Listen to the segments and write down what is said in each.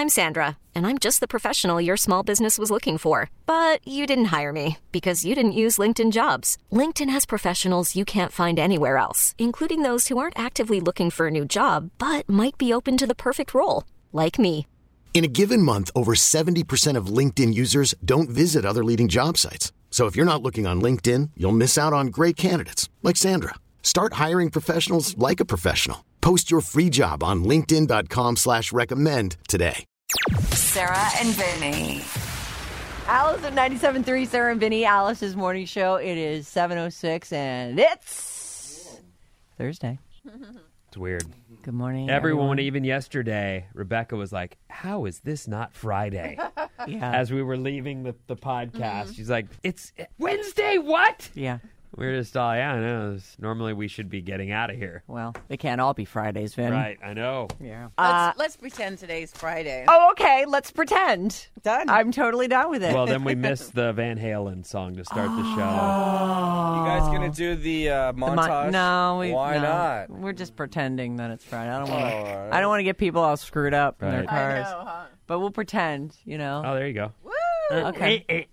I'm Sandra, and I'm just the professional your small business was looking for. But you didn't hire me because you didn't use LinkedIn Jobs. LinkedIn has professionals you can't find anywhere else, including those who aren't actively looking for a new job, but might be open to the perfect role, like me. In a given month, over 70% of LinkedIn users don't visit other leading job sites. So if you're not looking on LinkedIn, you'll miss out on great candidates like Sandra. Start hiring professionals like a professional. Post your free job on linkedin.com/recommend today. Sarah and Vinny. Alice at 97.3, Sarah and Vinny, Alice's morning show. It is 7:06, and it's Thursday. It's weird. Good morning, Everyone, even yesterday, Rebecca was like, how is this not Friday? Yeah. As we were leaving the podcast, she's like, it's Wednesday, what? Yeah. We're just all, yeah, I know. Normally we should be getting out of here. Well, they can't all be Fridays, Vin. Right, I know. Yeah. Let's pretend today's Friday. Oh, okay. Let's pretend. Done. I'm totally down with it. Well, then we missed the Van Halen song to start the show. You guys gonna do the montage? Why no. not? We're just pretending that it's Friday. I don't want to. All right. I don't want to get people all screwed up in their Right. cars. I know, huh? But we'll pretend, you know. Oh, there you go. Okay.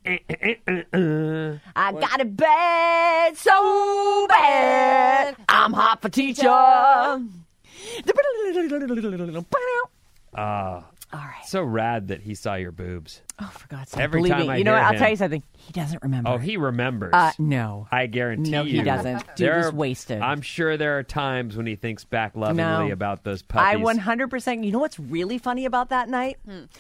I got it bad, so bad. I'm hot for teacher. All right. So rad that he saw your boobs. Oh, for God's sake. Every Believe time me. I You know hear what? I'll him- tell you something. He doesn't remember. Oh, he remembers. No. I guarantee No, you. he doesn't. Dude There is are- wasted. I'm sure there are times when he thinks back lovingly No. about those I puppies. 100%. You know what's really funny about that night?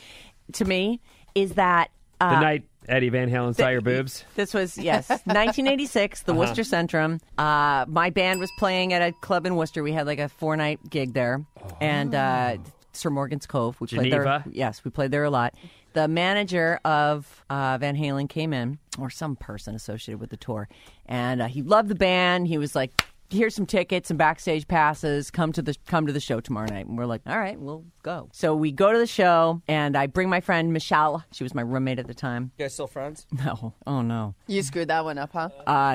To me, is that. The night Eddie Van Halen saw your boobs? This was, yes, 1986, the Worcester Centrum. My band was playing at a club in Worcester. We had like a 4-night gig there. And Sir Morgan's Cove. We played Geneva? there. Yes, we played there a lot. The manager of Van Halen came in, or some person associated with the tour. And he loved the band. He was like, here's some tickets and backstage passes. Come to the show tomorrow night. And we're like, all right, we'll go. So we go to the show, and I bring my friend Michelle. She was my roommate at the time. You guys still friends? No. Oh, no. You screwed that one up, huh?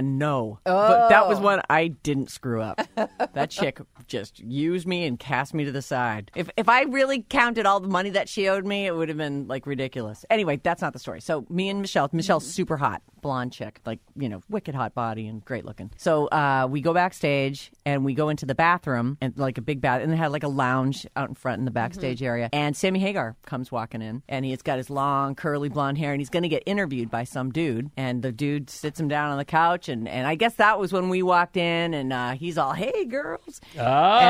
No. But that was one I didn't screw up. That chick just used me and cast me to the side. If I really counted all the money that she owed me, it would have been like ridiculous. Anyway, that's not the story. So me and Michelle's super hot, blonde chick, like, you know, wicked hot body and great looking. So we go backstage and we go into the bathroom, and like a big bath, and they had like a lounge out in front in the backstage area. And Sammy Hagar comes walking in, and he's got his long curly blonde hair, and he's going to get interviewed by some dude. And the dude sits him down on the couch, and I guess that was when we walked in, and he's all, "Hey, girls." Oh,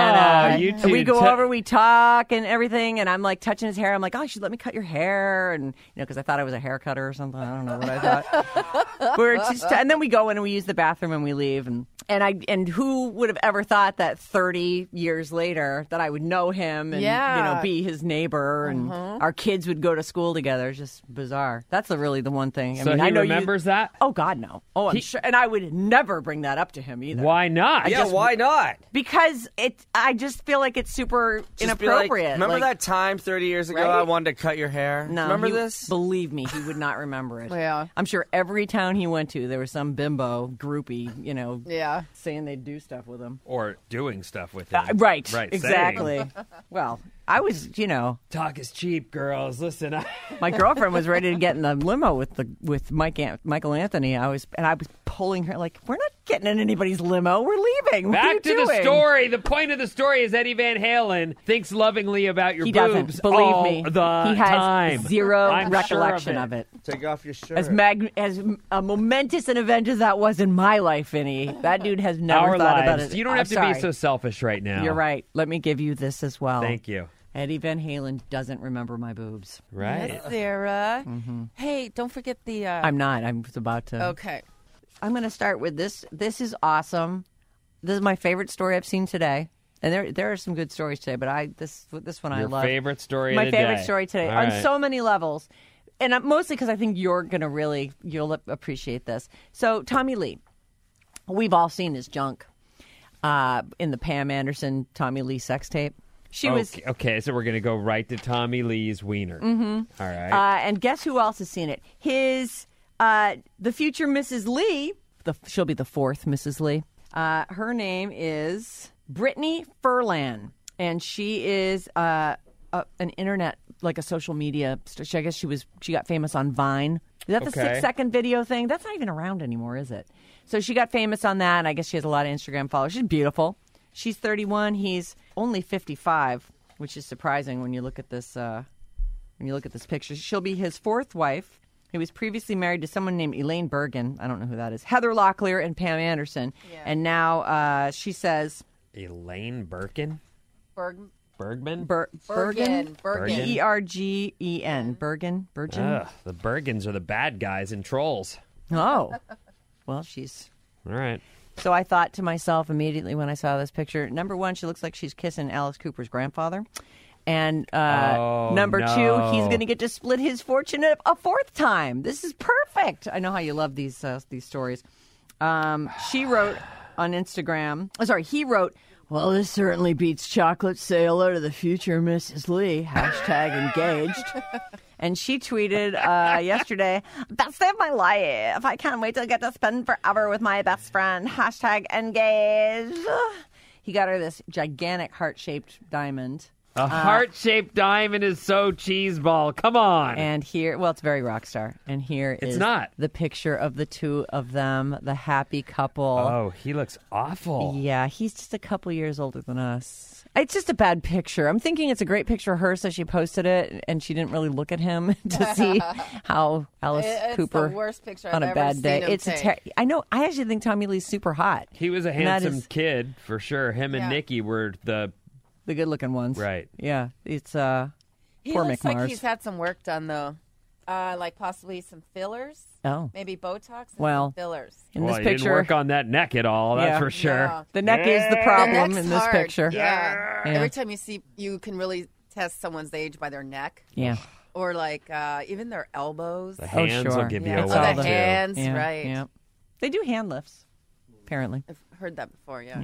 And you two. we go over, we talk and everything, and I'm like touching his hair. I'm like, "Oh, you should let me cut your hair," and you know, because I thought I was a hair cutter or something. I don't know what I thought. And then we go in and we use the bathroom and we leave, and who would have ever thought that 30 years later that I would know him and you know, be his neighbor and our kids would go to school together. It's just bizarre. That's really the one thing. So he remembers that? Oh God, no. Oh, I'm sure, and I would never bring that up to him either. Why not? Why not? Because I just feel like it's super Just be like, inappropriate. remember Like, that time 30 years ago Right? I wanted to cut your hair? No, Remember he- this? Believe me, he would not remember it. Yeah. I'm sure every town he went to, there was some bimbo groupie, you know, Yeah. saying they'd do stuff with him. Or doing stuff with him. Right. Right. Exactly. Well, I was, you know, Talk is cheap, girls. Listen, my girlfriend was ready to get in the limo with Michael Anthony. I was pulling her like, we're not getting in anybody's limo. We're leaving. What are you back to the doing? story. The point of the story is Eddie Van Halen thinks lovingly about your He boobs doesn't. Believe all me. the He has time. zero I'm recollection sure of it. Take off your shirt. As momentous an event as that was in my life, Vinny, that dude has never Our thought about lives. it. You don't I'm have to sorry. be so selfish right now. You're right. Let me give you this as well. Thank you. Eddie Van Halen doesn't remember my boobs. Right. Yes, Sarah. Hey, don't forget the... I'm not. I'm about to. Okay. I'm going to start with this. This is awesome. This is my favorite story I've seen today. And there are some good stories today, but this one I Your love. favorite story My of the favorite day. story today All on right. so many levels. And mostly because I think you'll appreciate this. So Tommy Lee, we've all seen his junk in the Pam Anderson Tommy Lee sex tape. She was Okay, so we're going to go right to Tommy Lee's wiener. Mm-hmm. All right. and guess who else has seen it? The future Mrs. Lee. She'll be the fourth Mrs. Lee. Her name is Brittany Furlan, and she is an internet like a social media. I guess she got famous on Vine. Is that the 6-second video thing? That's not even around anymore, is it? So she got famous on that, and I guess she has a lot of Instagram followers. She's beautiful. She's 31. He's only 55, which is surprising when you look at this. Picture. She'll be his fourth wife. He was previously married to someone named Elaine Bergen. I don't know who that is. Heather Locklear and Pam Anderson. Yeah. And now she says... Elaine Birkin? Bergman? Bergen. B-E-R-G-E-N. Bergen. Ugh, the Bergens are the bad guys in Trolls. Oh. Well, she's... All right. So I thought to myself immediately when I saw this picture, number one, she looks like she's kissing Alice Cooper's grandfather. And number two, he's going to get to split his fortune a fourth time. This is perfect. I know how you love these stories. She wrote on Instagram. He wrote, "Well, this certainly beats chocolate sailor to the future Mrs. Lee. #engaged." And she tweeted yesterday, "Best day of my life. I can't wait to get to spend forever with my best friend. #engaged." He got her this gigantic heart-shaped diamond. A heart-shaped diamond is so cheeseball. Come on. And here, well, it's very rock star. And here is the picture of the two of them, the happy couple. Oh, he looks awful. Yeah, he's just a couple years older than us. It's just a bad picture. I'm thinking it's a great picture of her, so she posted it, and she didn't really look at him to see how Alice Cooper. It's the worst picture on I've a bad day. It's I know. I actually think Tommy Lee's super hot. He was a handsome kid for sure. Him and Nikki were the good-looking ones. Right. Yeah. It's he poor looks McMars. like he's had some work done, though. Like possibly some fillers. Oh. Maybe Botox and some fillers. In this he picture, didn't work on that neck at all, that's for sure. No. The neck is the problem The in this hard. picture. Yeah. Every time you can really test someone's age by their neck. Yeah. Or like even their elbows. The hands will give you a Oh, lot the too. hands, Yeah, right. Yeah. They do hand lifts, apparently. I've heard that before, yeah.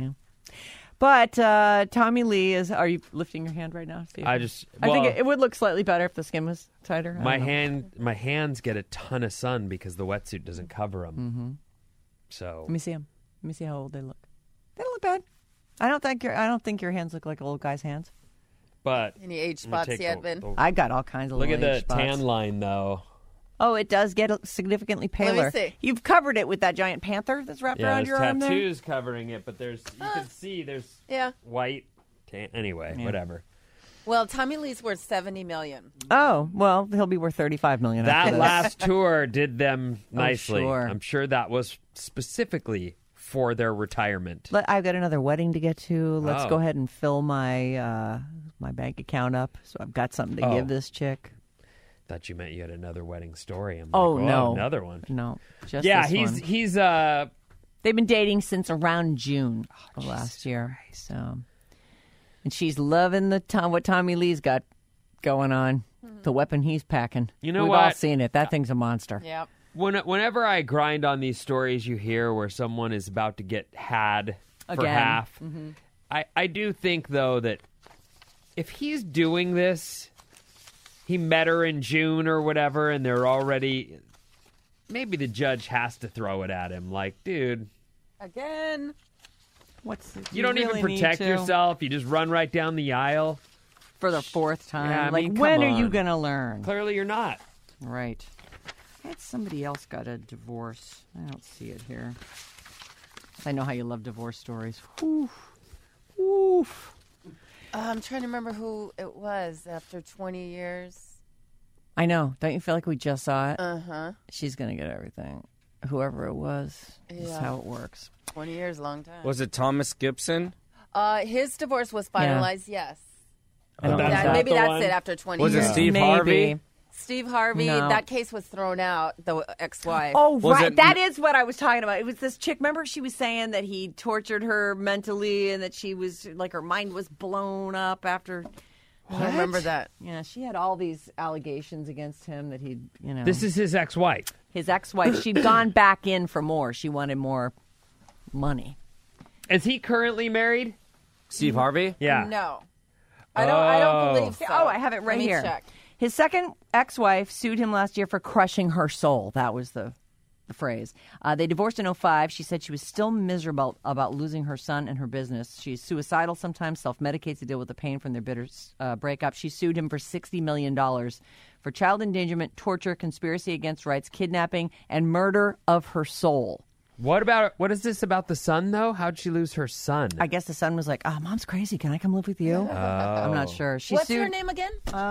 But Tommy Lee is... Are you lifting your hand right now, Steve? I think it would look slightly better if the skin was tighter. My hands get a ton of sun because the wetsuit doesn't cover them. Mm-hmm. So let me see them. Let me see how old they look. They don't look bad. I don't think your hands look like old guy's hands. But any age spots yet, Ben? I got all kinds of look little at the age spots. tan line though. Oh, it does get significantly paler. Let me see. You've covered it with that giant panther that's wrapped around your arm there. There's tattoos covering it, but you can see there's white. Anyway, whatever. Well, Tommy Lee's worth $70 million. Oh, well, he'll be worth $35 million. That last tour did them nicely. Oh, sure. I'm sure that was specifically for their retirement. I've got another wedding to get to. Let's go ahead and fill my my bank account up, so I've got something to give this chick. Thought you meant you had another wedding story. I'm like, no, another one. No, just he's They've been dating since around June of last year. Christ. So, and she's loving what Tommy Lee's got going on. The weapon he's packing. You know We've what? all seen it. That thing's a monster. Yep. Whenever I grind on these stories you hear where someone is about to get had for half, I do think, though, that if he's doing this, he met her in June or whatever, and they're already... Maybe the judge has to throw it at him. Like, dude... Again? You don't even protect yourself. You just run right down the aisle. For the fourth time. Yeah, when are you going to learn? Clearly you're not. Right. I had somebody else got a divorce. I don't see it here. I know how you love divorce stories. Oof. I'm trying to remember who it was after 20 years. I know. Don't you feel like we just saw it? Uh-huh. She's going to get everything. Whoever it was. That's how it works. 20 years, long time. Was it Thomas Gibson? His divorce was finalized, yes. That's Maybe that's it after 20 was years. Was it Steve Harvey? Steve Harvey, that case was thrown out, the ex-wife. Oh, right. That is what I was talking about. It was this chick. Remember she was saying that he tortured her mentally and that she was, like, her mind was blown up after... I remember that. Yeah, she had all these allegations against him that he'd, This is his ex-wife. His ex-wife. She'd gone back in for more. She wanted more money. Is he currently married? Steve Harvey? Yeah. No. I don't believe so. Oh, I have it right here. Check. His second ex-wife sued him last year for crushing her soul. That was the the phrase. They divorced in 2005. She said she was still miserable about losing her son and her business. She's suicidal sometimes, self-medicates to deal with the pain from their bitter breakup. She sued him for $60 million for child endangerment, torture, conspiracy against rights, kidnapping, and murder of her soul. What is this about the son, though? How'd she lose her son? I guess the son was like, Mom's crazy. Can I come live with you? I'm not sure. What's her name again?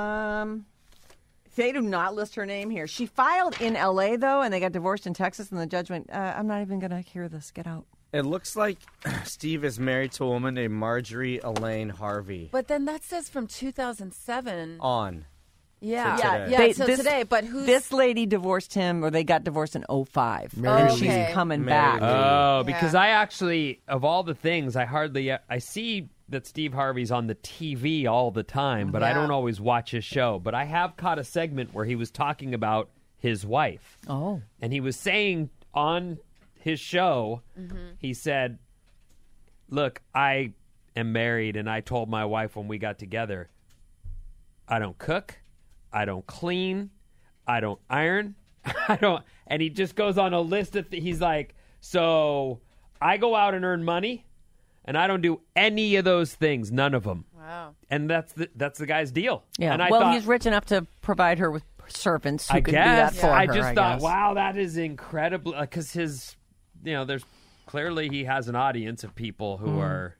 They do not list her name here. She filed in L.A., though, and they got divorced in Texas, and the judge went, I'm not even going to hear this. Get out. It looks like Steve is married to a woman named Marjorie Elaine Harvey. But then that says from 2007 on. Yeah. Today. But who's... This lady divorced him, or they got divorced in 2005. Okay. She's coming back. Oh, because I actually, of all the things, I see that Steve Harvey's on the TV all the time, but I don't always watch his show. But I have caught a segment where he was talking about his wife. Oh. And he was saying on his show, he said, look, I am married, and I told my wife when we got together, I don't cook, I don't clean, I don't iron, and he just goes on a list of he's like, so I go out and earn money, and I don't do any of those things, none of them. Wow. And that's the guy's deal. Yeah. And I well, thought, he's rich enough to provide her with servants who I could guess, do that for her. I just thought, guess. wow, that is incredible, because his, there's clearly he has an audience of people who are,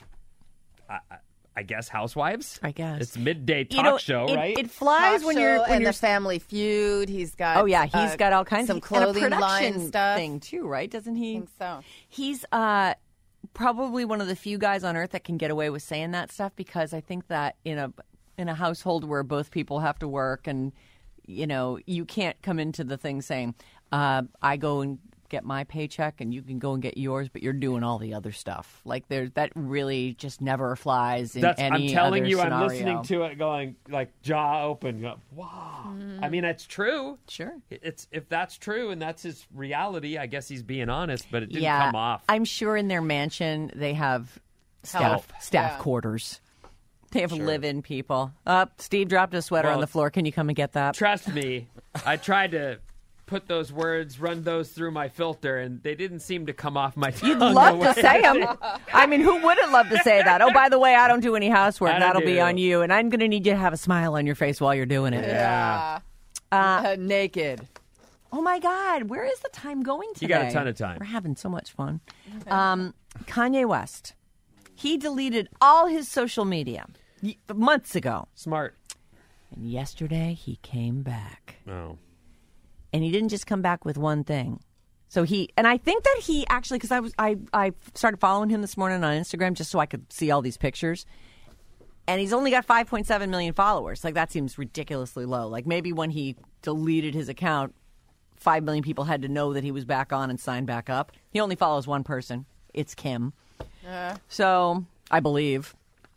I guess, housewives. I guess it's midday talk show, right? It flies Talk when show you're and the Family Feud. He's got he's got all kinds some of clothing and a line production stuff thing too, right? Doesn't he? I think so. He's probably one of the few guys on earth that can get away with saying that stuff, because I think that in a household where both people have to work, and you can't come into the thing saying, I go and get my paycheck and you can go and get yours, but you're doing all the other stuff. Like that really just never flies in any I'm telling other you, scenario. I'm listening to it going like jaw open. Wow. I mean, it's true. Sure. If that's true and that's his reality, I guess he's being honest, but it didn't Yeah, come off. I'm sure in their mansion they have staff quarters. They have live-in people. Steve dropped a sweater on the floor. Can you come and get that? Trust me, I tried to put those words, run those through my filter, and they didn't seem to come off my tongue. You'd love to say them. I mean, who wouldn't love to say that? Oh, by the way, I don't do any housework. That'll be on you, and I'm going to need you to have a smile on your face while you're doing it. Yeah. Naked. Oh, my God. Where is the time going today? You got a ton of time. We're having so much fun. Kanye West. He deleted all his social media months ago. Smart. And yesterday, he came back. Oh. And he didn't just come back with one thing. So I think that he actually, because I started following him this morning on Instagram just so I could see all these pictures. And he's only got 5.7 million followers. Like, that seems ridiculously low. Like, maybe when he deleted his account, 5 million people had to know that he was back on and sign back up. He only follows one person. It's Kim. So, I believe.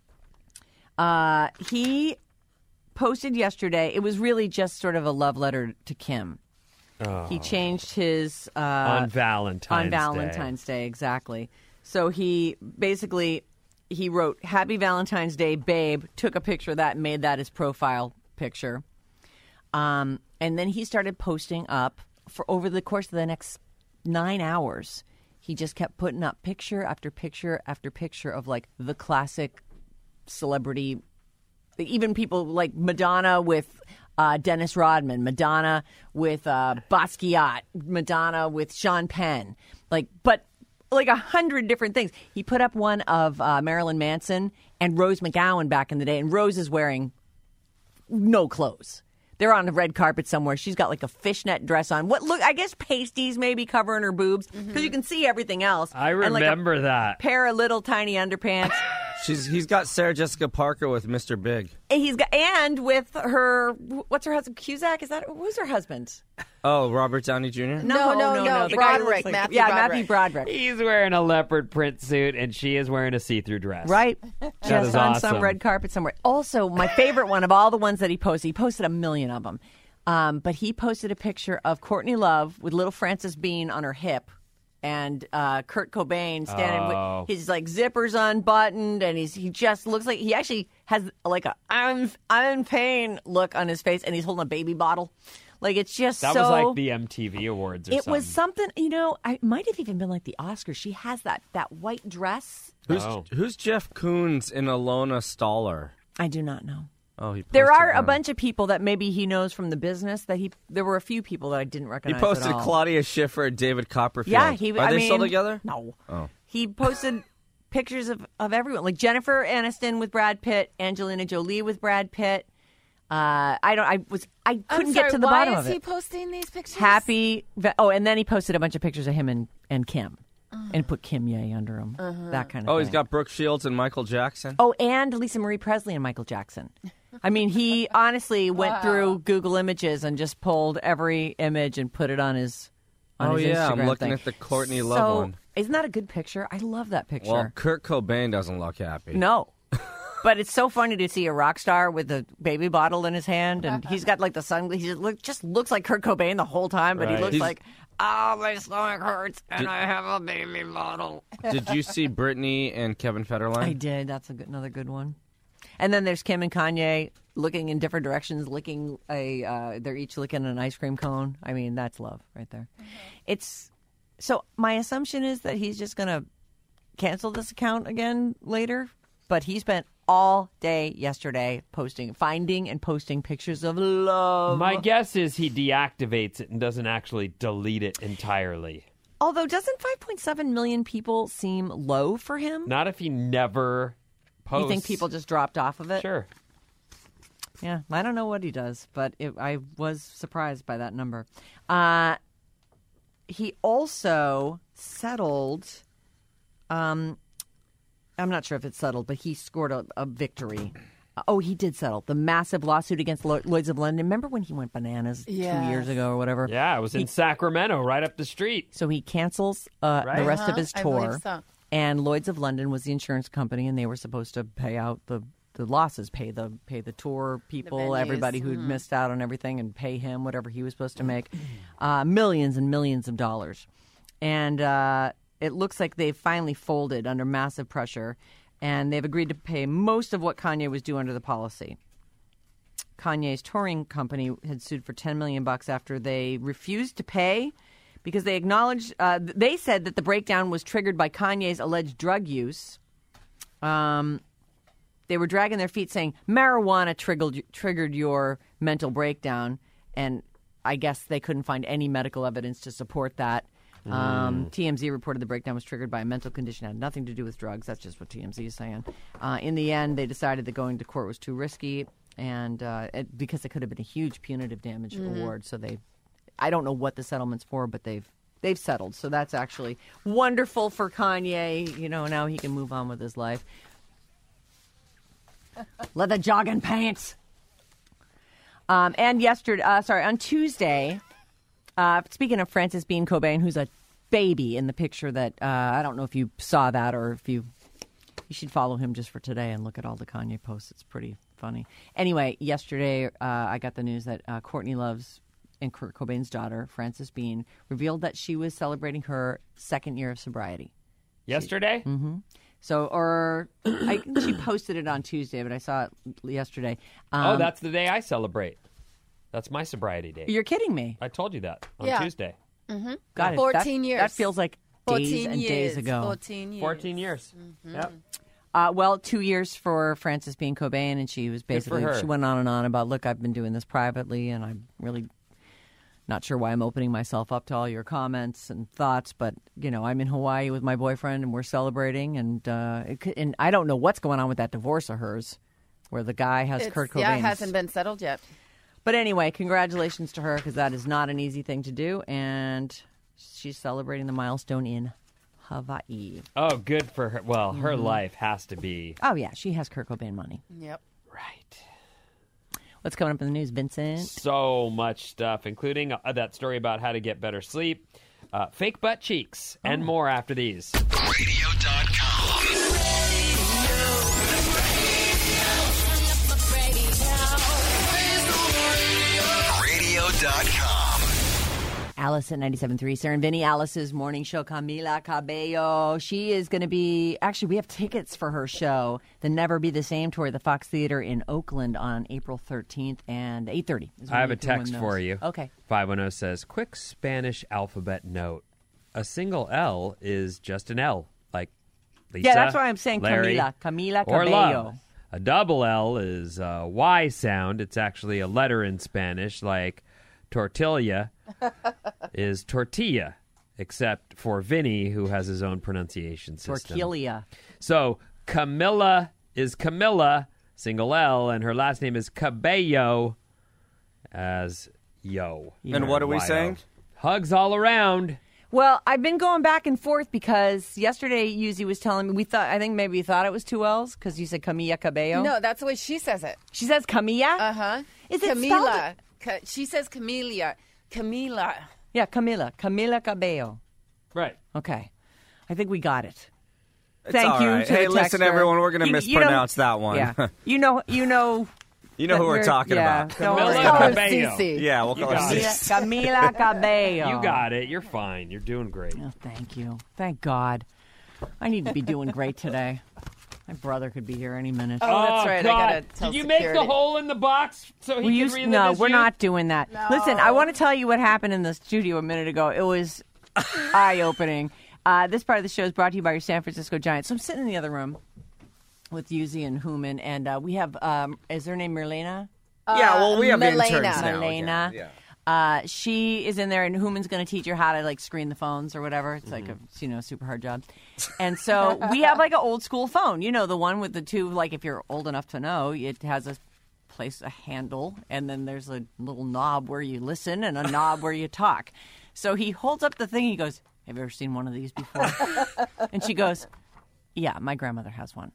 He posted yesterday. It was really just sort of a love letter to Kim. Oh. He changed his on Valentine's Day, exactly. So he basically wrote "Happy Valentine's Day, babe." Took a picture of that and made that his profile picture. And then he started posting up for over the course of the next 9 hours. He just kept putting up picture after picture after picture of like the classic celebrity, even people like Madonna with Dennis Rodman, Madonna with Basquiat, Madonna with Sean Penn, but 100 different things. He put up one of Marilyn Manson and Rose McGowan back in the day, and Rose is wearing no clothes. They're on the red carpet somewhere. She's got like a fishnet dress on. I guess pasties maybe covering her boobs because you can see everything else. I remember that. Pair of little tiny underpants. He's got Sarah Jessica Parker with Mr. Big. And with her, what's her husband? Cusack? Who's her husband? Oh, Robert Downey Jr.? No. The guy who looks like, Matthew Broderick. He's wearing a leopard print suit, and she is wearing a see-through dress. Right. That is on awesome. some red carpet somewhere. Also, my favorite one of all the ones that he posted a million of them. But he posted a picture of Courtney Love with little Frances Bean on her hip. And Kurt Cobain standing with his zippers unbuttoned, and he just looks like he actually has like a I'm in pain look on his face, and he's holding a baby bottle, Like, it's just that was like the MTV Awards or It something. was something, it might have even been like the Oscars. She has that white dress. Who's Jeff Koons and Alona Staller? I do not know. Oh, there are a bunch of people that maybe he knows from the business there were a few people that I didn't recognize. He posted at all. Claudia Schiffer and David Copperfield. Yeah, Are they still together? No. Oh. He posted pictures of everyone, like Jennifer Aniston with Brad Pitt, Angelina Jolie with Brad Pitt. I couldn't get to the bottom of it. Why is he posting these pictures? And then he posted a bunch of pictures of him and Kim. And put Kim Ye under him. That kind of thing. Oh, he's got Brooke Shields and Michael Jackson? Oh, and Lisa Marie Presley and Michael Jackson. I mean, he honestly went through Google Images and just pulled every image and put it on his Instagram I'm looking thing. at the Courtney Love one. Isn't that a good picture? I love that picture. Well, Kurt Cobain doesn't look happy. No. But it's so funny to see a rock star with a baby bottle in his hand, and he's got like the sun. He just looks like Kurt Cobain the whole time, but he looks like, oh, my stomach hurts, and I have a baby bottle. Did you see Britney and Kevin Federline? I did. That's another good one. And then there's Kim and Kanye looking in different directions, licking they're each licking an ice cream cone. I mean, that's love right there. So my assumption is that he's just going to cancel this account again later, but he spent all day yesterday finding and posting pictures of love. My guess is he deactivates it and doesn't actually delete it entirely. Although, doesn't 5.7 million people seem low for him? Not if he never posts. You think people just dropped off of it? Sure. Yeah, I don't know what he does, but I was surprised by that number. He also settled... I'm not sure if it's settled, but he scored a victory. Oh, he did settle the massive lawsuit against Lloyd's of London. Remember when he went bananas 2 years ago or whatever? Yeah, it was in Sacramento, right up the street. So he cancels the rest of his tour. I believe so. And Lloyd's of London was the insurance company, and they were supposed to pay out the losses, pay the tour people, everybody who'd missed out on everything, and pay him whatever he was supposed to make, millions and millions of dollars. And it looks like they've finally folded under massive pressure, and they've agreed to pay most of what Kanye was due under the policy. Kanye's touring company had sued for $10 million after they refused to pay because they acknowledged, they said that the breakdown was triggered by Kanye's alleged drug use. They were dragging their feet saying, marijuana triggered your mental breakdown, and I guess they couldn't find any medical evidence to support that. TMZ reported the breakdown was triggered by a mental condition, had nothing to do with drugs. That's just what TMZ is saying. In the end, they decided that going to court was too risky, and because it could have been a huge punitive damage award. So I don't know what the settlement's for, but they've settled. So that's actually wonderful for Kanye. Now he can move on with his life. Let the jogging pants. And on Tuesday. Speaking of Frances Bean Cobain, who's a baby in the picture that I don't know if you saw that or if you should follow him just for today and look at all the Kanye posts. It's pretty funny. Anyway, yesterday I got the news that Courtney Love's and Kurt Cobain's daughter, Frances Bean, revealed that she was celebrating her second year of sobriety. Yesterday? Mm-hmm. She posted it on Tuesday, but I saw it yesterday. That's the day I celebrate. That's my sobriety day. You're kidding me. I told you that on Tuesday. Mm-hmm. Got it. 14 years. That feels like days and days ago. 14 years. 14 years. Mm-hmm. Yep. 2 years for Frances Bean Cobain, and she was basically, she went on and on about, look, I've been doing this privately, and I'm really not sure why I'm opening myself up to all your comments and thoughts, but, I'm in Hawaii with my boyfriend, and we're celebrating, and I don't know what's going on with that divorce of hers, where the guy has Kurt Cobain. Yeah, it hasn't been settled yet. But anyway, congratulations to her, because that is not an easy thing to do, and she's celebrating the milestone in Hawaii. Oh, good for her. Well, her life has to be. Oh, yeah, she has Kurt Cobain money. Yep. Right. What's coming up in the news, Vincent? So much stuff, including that story about how to get better sleep, fake butt cheeks, and more after these. Radio.com. Radio.com. Alice at 97.3. Sarah and Vinny, Alice's morning show, Camila Cabello. She is going to be, actually, we have tickets for her show, the Never Be the Same tour at the Fox Theater in Oakland on April 13th and 8:30. I have a text for you. Okay. 510 says, quick Spanish alphabet note. A single L is just an L, like Lisa, yeah, that's why I'm saying Larry, Camila or Cabello. love. A double L is a Y sound. It's actually a letter in Spanish, like tortilla is tortilla, except for Vinny, who has his own pronunciation system. Tortilla. So Camilla is Camilla, single L, and her last name is Cabello, as yo. And what are we Y-O. saying? Hugs all around. Well, I've been going back and forth because yesterday Yuzi was telling me, I think maybe you thought it was two L's because you said Camila Cabello. No, that's the way she says it. She says Camilla? Uh-huh. Is it Camila? spelled? She says Camellia. Camila. Yeah, Camila Cabello. Right. Okay. I think we got it. It's Thank all you right. to Hey, the listen, texter. everyone, we're going to You know- mispronounce that one. Yeah. You know You know who we're talking about. Don't Camila worry. Call her Cabello. Cece. Yeah, we'll call her got it. Cece. Camila Cabello. You got it. You're fine. You're doing great. Oh, thank you. Thank God. I need to be doing great today. My brother could be here any minute. Oh, that's right. God. I gotta tell Did you security. make the hole in the box so he We can used- relive no, his we're youth? not doing that. Listen, I want to tell you what happened in the studio a minute ago. It was eye-opening. This part of the show is brought to you by your San Francisco Giants. So I'm sitting in the other room with Yuzi and Human, and we have, is her name Merlena? Yeah, well, we have Milena. interns now. Milena. again. Yeah. She is in there, and Human's going to teach her how to like screen the phones or whatever. It's like a super hard job. And so we have like an old school phone, the one with the two. Like if you're old enough to know, it has a handle, and then there's a little knob where you listen and a knob where you talk. So he holds up the thing. He goes, "Have you ever seen one of these before?" And she goes, "Yeah, my grandmother has one."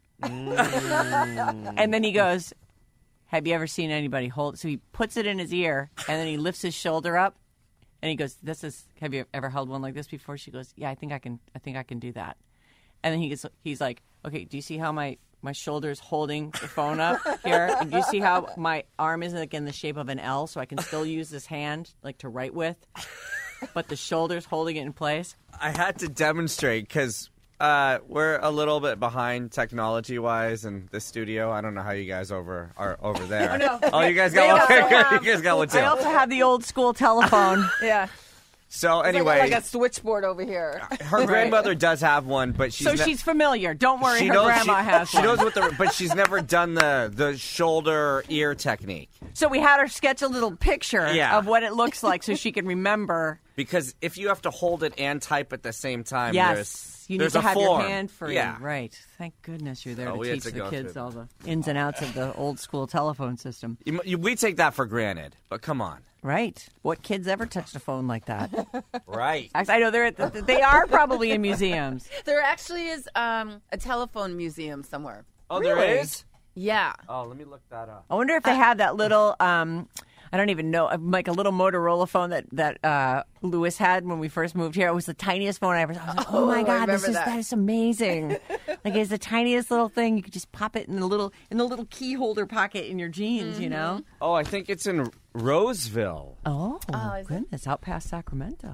And then he goes, "Have you ever seen anybody hold it?" So he puts it in his ear, and then he lifts his shoulder up, and he goes, "Have you ever held one like this before?" She goes, "Yeah, I think I can do that." And then he's like, "Okay, do you see how my shoulder is holding the phone up here? And do you see how my arm is like in the shape of an L, so I can still use this hand like to write with, but the shoulder's holding it in place?" I had to demonstrate because we're a little bit behind technology-wise in the studio. I don't know how you guys are over there. no. Oh, you guys got one. also have- You guys got one too. I also have the old school telephone. Yeah. So It's anyway, like a switchboard over here. her grandmother does have one, but she's So she's familiar. Don't worry, she her knows grandma has she one. knows what but she's never done the shoulder ear technique. So we had her sketch a little picture Yeah. of what it looks like so she can remember. Because if you have to hold it and type at the same time, Yes, you need there's to a have your form. hand free. Yeah. Right. Thank goodness you're there So to we had teach to the go kids through all the ins and outs of the old school telephone system. We take that for granted, but come on. Right. What kids ever touched a phone like that? Right. I know they are probably in museums. There actually is a telephone museum somewhere. Oh, there Really? is? Yeah. Oh, let me look that up. I wonder if they have that little, I don't even know, like a little Motorola phone that Lewis had when we first moved here. It was the tiniest phone I ever saw. I was like, oh my I God, remember that. that is amazing. Like it's the tiniest little thing. You could just pop it in the little key holder pocket in your jeans, you know? Oh, I think it's in Roseville. Oh, is it? goodness, out past Sacramento.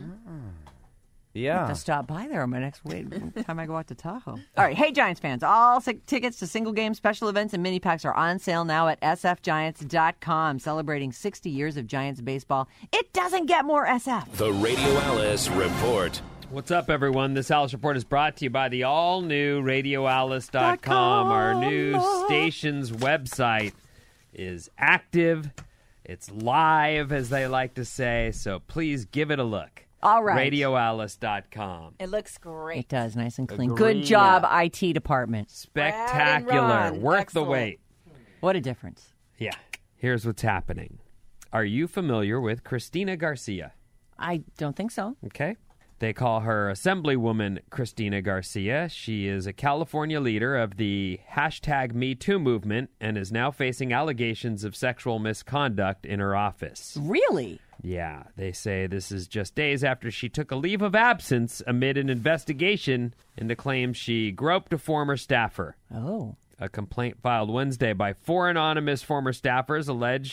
Yeah. To stop by there on my next time I go out to Tahoe. All right, hey Giants fans, all tickets to single game special events and mini packs are on sale now at sfgiants.com. Celebrating 60 years of Giants baseball. It doesn't get more SF. The Radio Alice Report. What's up, everyone? This Alice Report is brought to you by the all-new RadioAlice.com. Our new station's website is active. It's live, as they like to say, so please give it a look. All right. RadioAlice.com. It looks great. It does, nice and clean. Agree. Good job, IT department. Spectacular. Brad and Ron. Worth Excellent. the wait. What a difference. Yeah. Here's what's happening. Are you familiar with Cristina Garcia? I don't think so. Okay. They call her Assemblywoman Cristina Garcia. She is a California leader of the #MeToo movement and is now facing allegations of sexual misconduct in her office. Really? Yeah, they say this is just days after she took a leave of absence amid an investigation into claims she groped a former staffer. Oh. A complaint filed Wednesday by 4 anonymous former staffers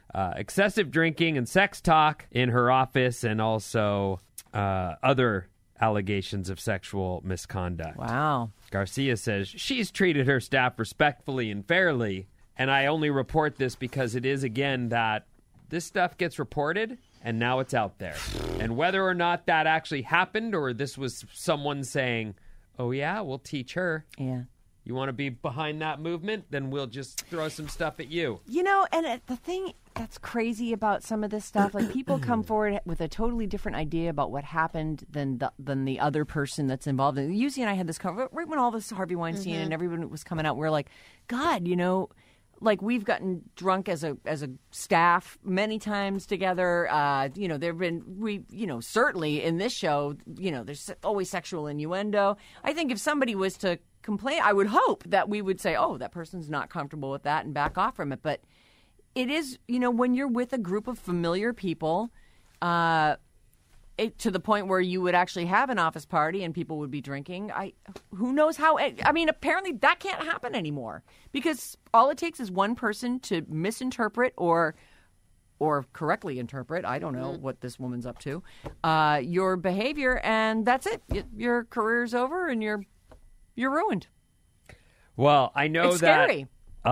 excessive drinking and sex talk in her office, and also other allegations of sexual misconduct. Wow. Garcia says she's treated her staff respectfully and fairly, and I only report this because it is, again, that this stuff gets reported, and now it's out there. And whether or not that actually happened or this was someone saying, oh, yeah, we'll teach her. Yeah. You want to be behind that movement? Then we'll just throw some stuff at you. You know, and the thing that's crazy about some of this stuff, like people come forward with a totally different idea about what happened than the other person that's involved. And Yuzi and I had this conversation right when all this Harvey Weinstein and everyone was coming out. We're like, God, you know, like we've gotten drunk as a staff many times together. You know, there've been certainly in this show, you know, there's always sexual innuendo. I think if somebody was to complain, I would hope that we would say, oh, that person's not comfortable with that and back off from it. But it is, you know, when you're with a group of familiar people, to the point where you would actually have an office party and people would be drinking. Who knows how? I mean, apparently that can't happen anymore because all it takes is one person to misinterpret or correctly interpret. I don't know what this woman's up to. Your behavior, and that's it. Your career's over, and you're ruined. Well, I know it's that scary.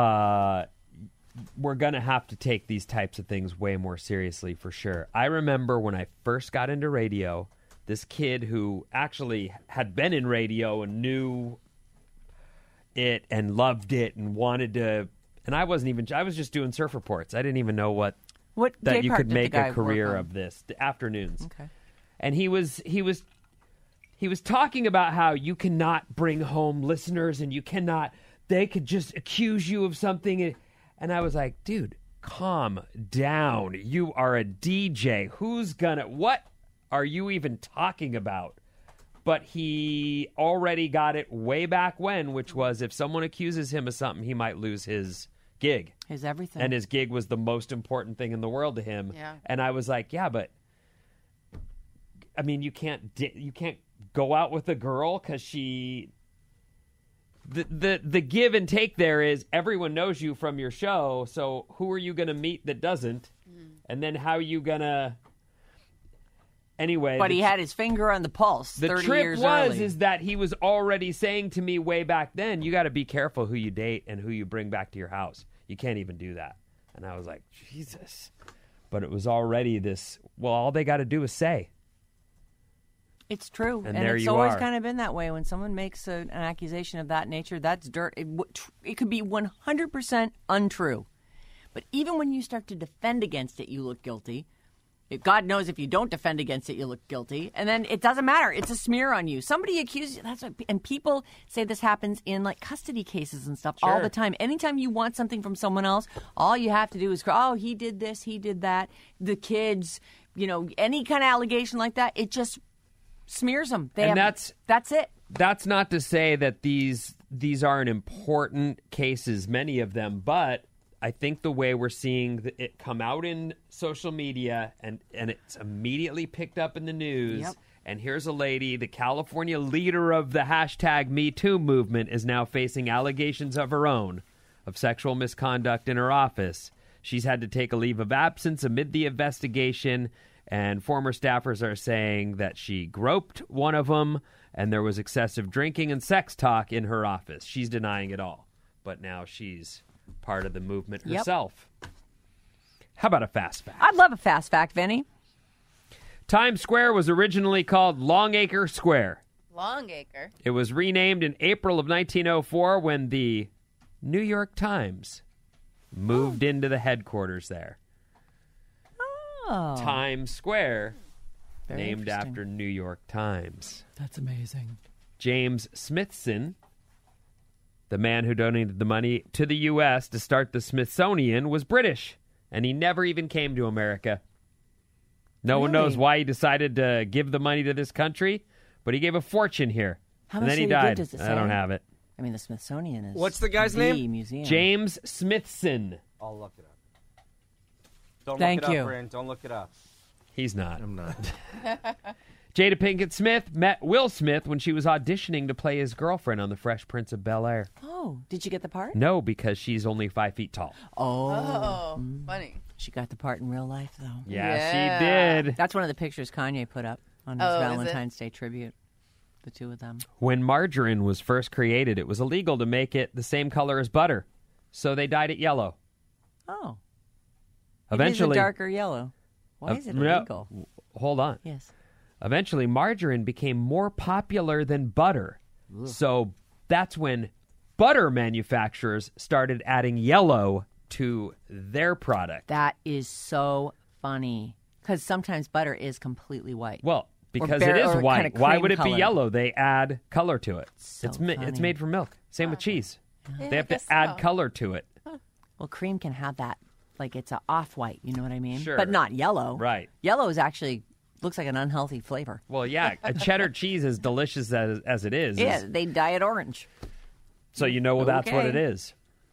We're going to have to take these types of things way more seriously for sure. I remember when I first got into radio, this kid who actually had been in radio and knew it and loved it and wanted to, and I was just doing surf reports. I didn't even know that you could make a career of this. The afternoons. Okay. And he was talking about how you cannot bring home listeners and they could just accuse you of something. And I was like, dude, calm down. You are a DJ. What are you even talking about? But he already got it way back when, which was if someone accuses him of something, he might lose his gig. His everything. And his gig was the most important thing in the world to him. Yeah. And I was like, yeah, but I mean, you can't go out with a girl because she... The give and take there is everyone knows you from your show, so who are you going to meet that doesn't? And then how are you going to... Anyway... But he had his finger on the pulse 30 years early. Is that he was already saying to me way back then, you got to be careful who you date and who you bring back to your house. You can't even do that. And I was like, Jesus. But it was already this, well, all they got to do is say. It's true. And it's you always are. kind of been that way. When someone makes an accusation of that nature, that's dirt. It could be 100% untrue. But even when you start to defend against it, you look guilty. God knows if you don't defend against it, you look guilty. And then it doesn't matter. It's a smear on you. Somebody accuses you. And people say this happens in like custody cases and stuff all the time. Anytime you want something from someone else, all you have to do is go, oh, he did this, he did that. The kids, you know, any kind of allegation like that, it just smears them. That's it. That's not to say that these aren't important cases, many of them, but I think the way we're seeing it come out in social media and it's immediately picked up in the news. Yep. And here's a lady, the California leader of the hashtag #MeToo movement, is now facing allegations of her own of sexual misconduct in her office. She's had to take a leave of absence amid the investigation. And former staffers are saying that she groped one of them and there was excessive drinking and sex talk in her office. She's denying it all. But now she's part of the movement herself. How about a fast fact? I'd love a fast fact, Vinny. Times Square was originally called Longacre Square. Longacre? It was renamed in April of 1904 when the New York Times moved into the headquarters there. Times Square, Very named after New York Times. That's amazing. James Smithson, the man who donated the money to the U.S. to start the Smithsonian, was British, and he never even came to America. No one knows why he decided to give the money to this country, but he gave a fortune here. How and much then he did he died. give, does it I say? don't have it. I mean, the Smithsonian is... What's the guy's name? Museum. James Smithson. I'll look it up. Don't Thank look it you. up, Brent. Don't look it up. He's not. I'm not. Jada Pinkett Smith met Will Smith when she was auditioning to play his girlfriend on The Fresh Prince of Bel-Air. Oh, did you get the part? No, because she's only 5 feet tall. Oh, funny. She got the part in real life, though. Yeah, she did. That's one of the pictures Kanye put up on his Valentine's Day tribute. The two of them. When margarine was first created, it was illegal to make it the same color as butter, so they dyed it yellow. Oh. Eventually, it is a darker yellow. Why is it illegal? No, hold on. Yes. Eventually, margarine became more popular than butter. Ugh. So that's when butter manufacturers started adding yellow to their product. That is so funny. Because sometimes butter is completely white. Well, because it is white. Why would it be yellow? They add color to it. So it's made from milk. Same with cheese. Yeah, they have to add color to it. Well, cream can have that. Like it's a off-white, you know what I mean? Sure. But not yellow. Right. Yellow is actually looks like an unhealthy flavor. Well, yeah, a cheddar cheese, as delicious as it is. Yeah, they dye it orange. So you know that's what it is.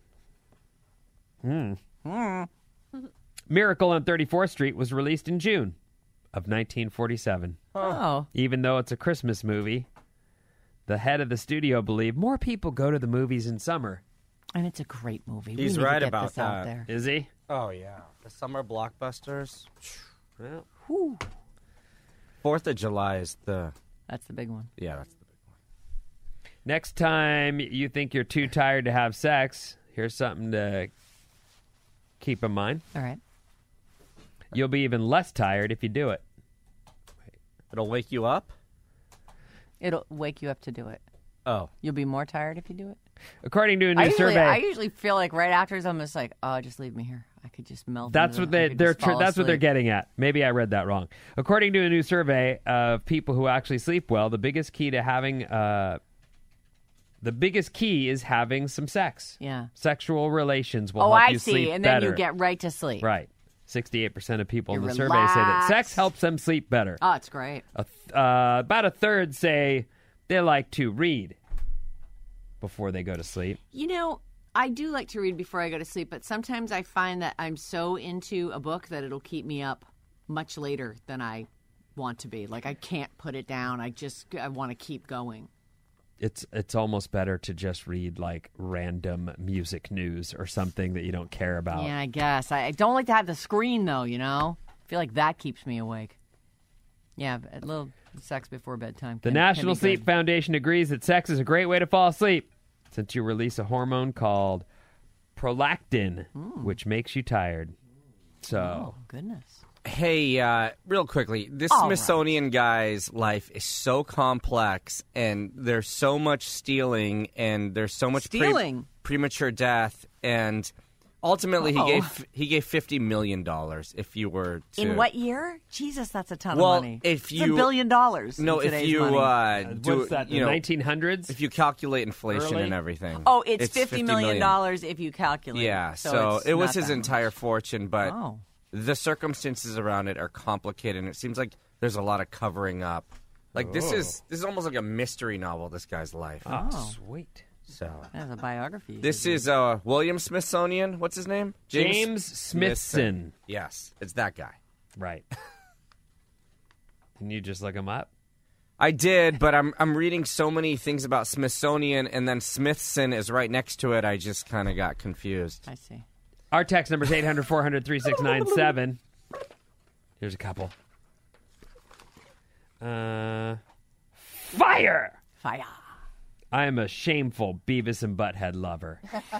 Miracle on 34th Street was released in June of 1947. Oh. Even though it's a Christmas movie, the head of the studio believed more people go to the movies in summer. And it's a great movie. He's right about that. Out there. Is he? Oh, yeah. The summer blockbusters. Well, 4th of July is That's the big one. Yeah, that's the big one. next time you think you're too tired to have sex, here's something to keep in mind. All right. You'll be even less tired if you do it. It'll wake you up? It'll wake you up to do it. Oh. You'll be more tired if you do it? According to a new survey. I usually feel like right after I'm just like, oh, just leave me here. I could just melt. That's what that's what they're getting at. Maybe I read that wrong. According to a new survey of people who actually sleep well, the biggest key to having is having some sex. Yeah. Sexual relations will help you sleep better. And then you get right to sleep. Right. 68% of people in the survey relaxed. say that sex helps them sleep better. Oh, it's great. About a third say they like to read before they go to sleep. You know, I do like to read before I go to sleep, but sometimes I find that I'm so into a book that it'll keep me up much later than I want to be. Like, I can't put it down. I want to keep going. It's almost better to just read, like, random music news or something that you don't care about. Yeah, I guess. I don't like to have the screen, though, you know? I feel like that keeps me awake. Yeah, a little sex before bedtime. The National Sleep Foundation agrees that sex is a great way to fall asleep since you release a hormone called prolactin, which makes you tired. So, oh, goodness. Hey, real quickly, this Smithsonian guy's life is so complex, and there's so much stealing, and there's so much premature death, and ultimately he gave $50 million if you were to... In what year? Jesus, that's a ton of money. If you, it's $1 billion. No, if you what's that? The 1900s? If you calculate inflation and everything. Oh, it's $50 million if you calculate. Yeah, so it was his entire fortune, but the circumstances around it are complicated, and it seems like there's a lot of covering up. Like this is almost like a mystery novel. This guy's life. Oh, sweet. So that's a biography. This is William Smithsonian. What's his name? James Smithson. Yes, it's that guy. Right. Can you just look him up? I did, but I'm reading so many things about Smithsonian, and then Smithson is right next to it. I just kind of got confused. I see. Our text number is 800-400-3697. Here's a couple. Fire! Fire. I am a shameful Beavis and Butthead lover.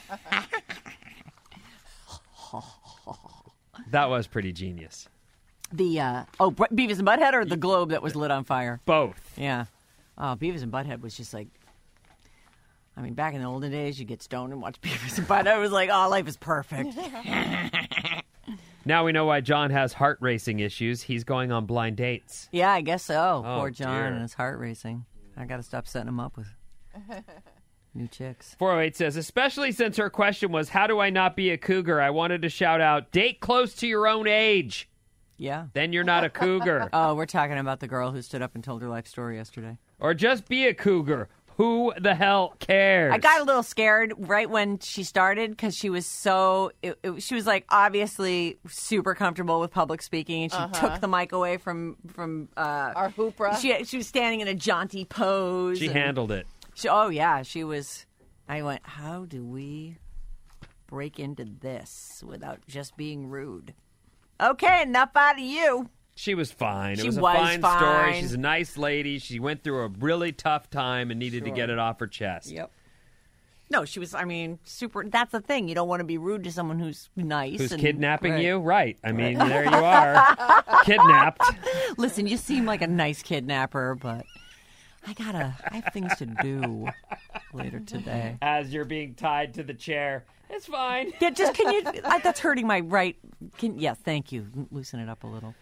That was pretty genius. The Beavis and Butthead or the globe that was lit on fire? Both. Yeah. Oh, Beavis and Butthead was just like, I mean, back in the olden days, you get stoned and watch Beavis and Butthead. It was like, oh, life is perfect. Now we know why John has heart racing issues. He's going on blind dates. Yeah, I guess so. Oh, Poor John dear. and his heart racing. I got to stop setting him up with new chicks. 408 says, especially since her question was, how do I not be a cougar? I wanted to shout out, date close to your own age. Yeah. Then you're not a cougar. Oh, we're talking about the girl who stood up and told her life story yesterday. Or just be a cougar. Who the hell cares? I got a little scared right when she started because she was she was like obviously super comfortable with public speaking, and she took the mic away from our hoopra. She was standing in a jaunty pose. She handled it. She was. I went, how do we break into this without just being rude? Okay, enough out of you. She was fine. She it was a was fine story. She's a nice lady. She went through a really tough time and needed to get it off her chest. Yep. No, she was, super. That's the thing. You don't want to be rude to someone who's nice. Who's kidnapping you? Right. There you are. Kidnapped. Listen, you seem like a nice kidnapper, but I have things to do later today. As you're being tied to the chair. It's fine. Yeah, can you, that's hurting my right. Thank you. Loosen it up a little.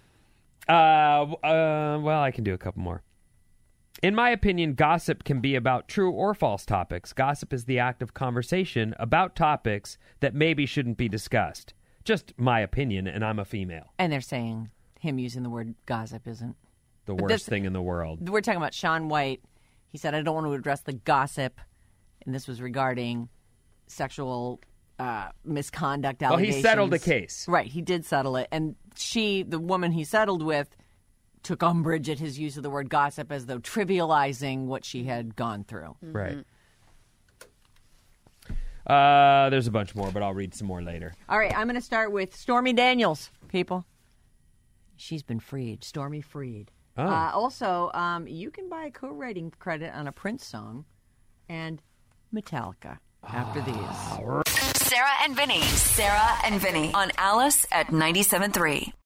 Well, I can do a couple more. In my opinion, gossip can be about true or false topics. Gossip is the act of conversation about topics that maybe shouldn't be discussed. Just my opinion, and I'm a female. And they're saying him using the word gossip isn't the worst thing in the world. We're talking about Shaun White. He said, I don't want to address the gossip, and this was regarding sexual misconduct allegations. Well, he settled the case. Right, he did settle it. And the woman he settled with, took umbrage at his use of the word gossip as though trivializing what she had gone through. Right. There's a bunch more, but I'll read some more later. All right, I'm going to start with Stormy Daniels, people. She's been freed. Stormy freed. Oh. Also, you can buy a co-writing credit on a Prince song and Metallica after these. Sarah and Vinny on Alice at 97.3.